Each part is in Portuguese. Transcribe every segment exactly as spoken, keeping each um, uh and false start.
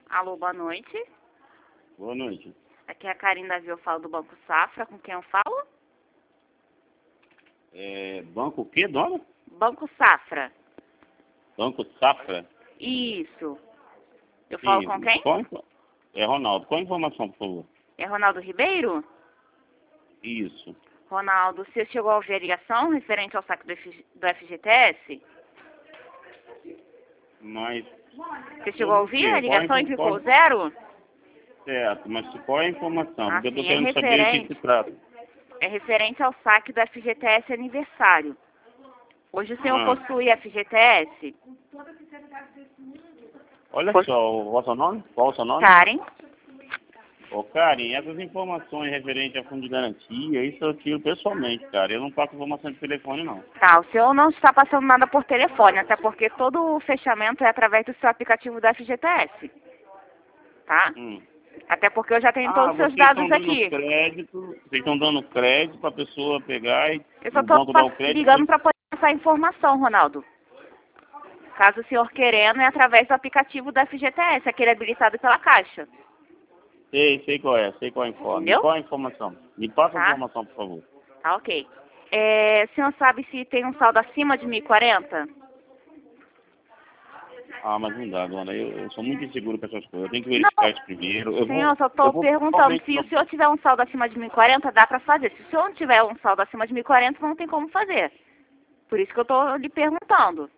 Alô, boa noite. Boa noite. Aqui é a Karine Davi, eu falo do Banco Safra. Com quem eu falo? É, banco o quê, dona? Banco Safra. Banco Safra? Isso. Eu falo Sim. com quem? Qual, info- é Ronaldo. Qual a informação, por favor? É Ronaldo Ribeiro? Isso. Ronaldo, você chegou a ouvir a ligação referente ao saque do, F- do F G T S? Mas... Você chegou a ouvir Sobre o a quê? Qual a ligação e info- clicou qual- zero? Certo, mas qual é a informação? Ah, Porque eu tô sim, é querendo saber o que referente. se trata. É referente ao saque do F G T S aniversário. Hoje o senhor Ah, possui F G T S? olha Pois- só, o vosso nome? Qual o seu nome? Karen? Ô, Karen, essas informações referentes a fundo de garantia, isso eu tiro pessoalmente, cara. Eu não passo informação de telefone, não. Tá, o senhor não está passando nada por telefone, até porque todo o fechamento é através do seu aplicativo do F G T S. Tá? Hum. Até porque eu já tenho Ah, todos os seus vocês dados estão dando aqui. crédito, vocês estão dando crédito para a pessoa pegar e Eu só o estou banco dá o crédito. ligando para poder passar a informação, Ronaldo. Caso o senhor querendo, é através do aplicativo do F G T S, aquele habilitado pela Caixa. Sei, sei qual é, sei qual é a informação. Entendeu? Qual é a informação? Me passa a Tá? informação, por favor. Tá, ok. É, o senhor sabe se tem um saldo acima de mil e quarenta? Ah, mas não dá, dona. Eu, eu sou muito inseguro com essas coisas. Eu tenho que Não, verificar isso primeiro. Eu senhor, vou, só eu estou vou perguntando. totalmente Se o no- senhor tiver um saldo acima de mil e quarenta, dá para fazer. Se o senhor não tiver um saldo acima de mil e quarenta, não tem como fazer. Por isso que eu estou lhe perguntando.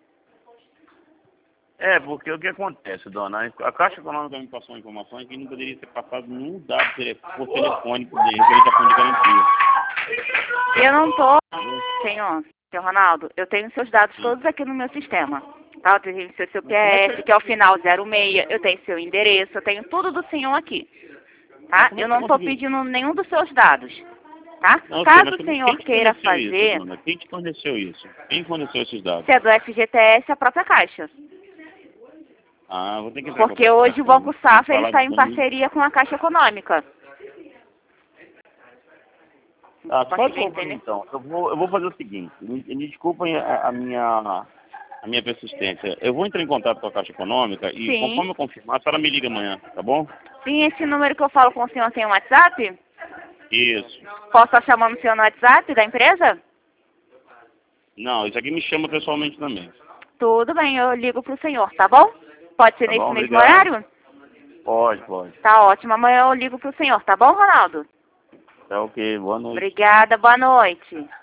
É, porque o que acontece, dona? A Caixa Econômica me passou informações que não poderia ser passado nenhum dado tele- por telefone por referente a fundo de garantia. Eu não estou, senhor, senhor Ronaldo, eu tenho seus dados todos aqui no meu sistema. Tá? Eu tenho seu C P F, que é o final zero seis, eu tenho seu endereço, eu tenho tudo do senhor aqui. Tá? Como é Eu que não você estou conseguiu? pedindo nenhum dos seus dados. Tá? Não, eu sei, Caso mas o quem senhor te queira forneceu isso, fazer, dona? Quem te forneceu isso? Quem forneceu esses dados? se é do F G T S, a própria Caixa. Ah, vou ter que entrar em Porque contato com hoje o ela. Banco Safra ele Falar está em comigo. parceria com a Caixa Econômica. Ah, faz Conseguiu favor, entender? então. Eu vou, eu vou fazer o seguinte. Me, me desculpem a, a minha, a minha persistência. Eu vou entrar em contato com a Caixa Econômica e, Sim. conforme eu confirmar, a senhora me liga amanhã, tá bom? Sim, esse número que eu falo com o senhor tem um WhatsApp? Isso. Posso estar chamando o senhor no WhatsApp da empresa? Não, isso aqui me chama pessoalmente também. Tudo bem, eu ligo pro senhor, tá bom? Pode ser Tá nesse bom? mesmo Obrigado. horário? Pode, pode. Tá ótimo, amanhã eu ligo pro senhor, tá bom, Ronaldo? Tá ok. Boa noite. Obrigada, boa noite.